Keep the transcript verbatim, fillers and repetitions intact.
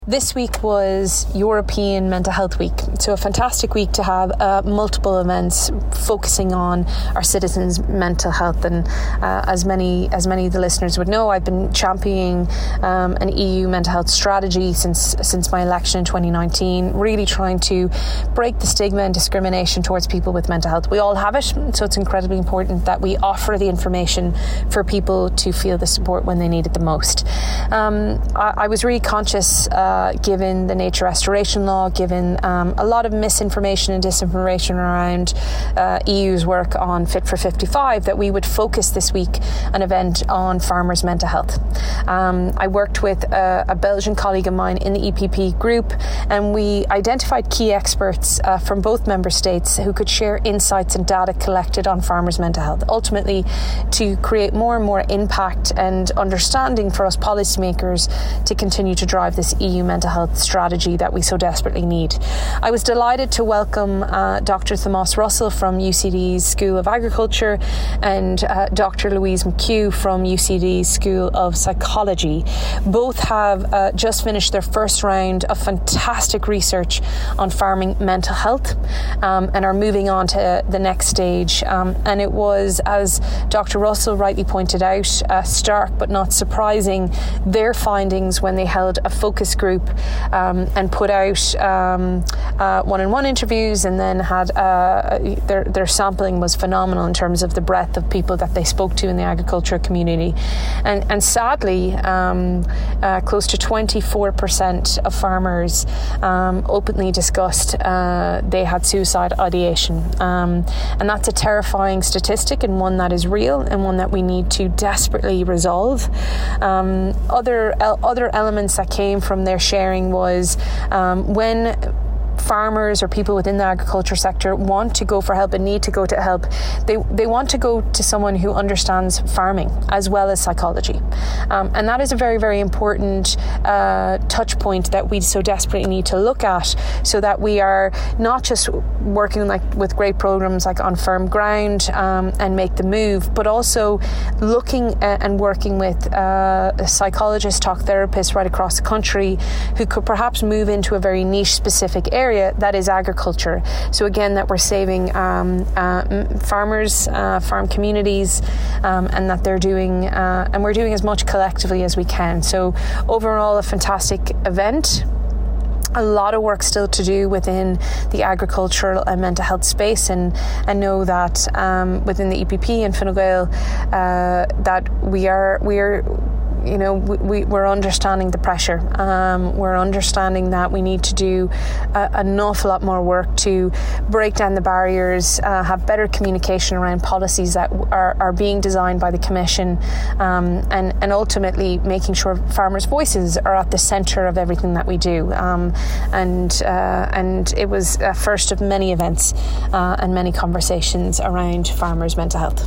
This week was European Mental Health Week, so a fantastic week to have uh, multiple events focusing on our citizens' mental health. And uh, as many as many of the listeners would know, I've been championing um, an E U mental health strategy since since my election in twenty nineteen, really trying to break the stigma and discrimination towards people with mental health. We all have it, so it's incredibly important that we offer the information for people to feel the support when they need it the most. Um, I, I was really conscious uh, Uh, given the nature restoration law, given um, a lot of misinformation and disinformation around uh, E U's work on Fit for fifty-five, that we would focus this week an event on farmers' mental health. Um, I worked with a, a Belgian colleague of mine in the E P P group, and we identified key experts uh, from both member states who could share insights and data collected on farmers' mental health, ultimately to create more and more impact and understanding for us policymakers to continue to drive this E U mental health strategy that we so desperately need. I was delighted to welcome uh, Doctor Thomas Russell from U C D's School of Agriculture and uh, Doctor Louise McHugh from U C D's School of Psychology. Both have uh, just finished their first round of fantastic research on farming mental health um, and are moving on to the next stage. Um, and it was, as Doctor Russell rightly pointed out, uh, stark but not surprising, their findings when they held a focus group Um, and put out um, uh, one-on-one interviews, and then had uh, their their sampling was phenomenal in terms of the breadth of people that they spoke to in the agriculture community, and and sadly, um, uh, close to twenty-four percent of farmers um, openly discussed uh, they had suicide ideation, um, and that's a terrifying statistic, and one that is real, and one that we need to desperately resolve. Um, other el- other elements that came from their sharing was um, when farmers or people within the agriculture sector want to go for help and need to go to help, they they want to go to someone who understands farming as well as psychology, um, and that is a very very important uh, touch point that we so desperately need to look at, so that we are not just working like with great programs like On Firm Ground um, and Make the Move, but also looking at and working with uh, psychologists, talk therapists right across the country who could perhaps move into a very niche specific area that is agriculture. So again, that we're saving um, uh, farmers, uh, farm communities, um, and that they're doing, uh, and we're doing as much collectively as we can. So overall, a fantastic event. A lot of work still to do within the agricultural and mental health space, and I know that um, within the E P P and Fine Gael uh, that we are we are. You know, we, we're understanding the pressure. Um, we're understanding that we need to do a, an awful lot more work to break down the barriers, uh, have better communication around policies that are, are being designed by the Commission, um, and, and ultimately making sure farmers' voices are at the centre of everything that we do. Um, and uh, and it was a first of many events uh, and many conversations around farmers' mental health.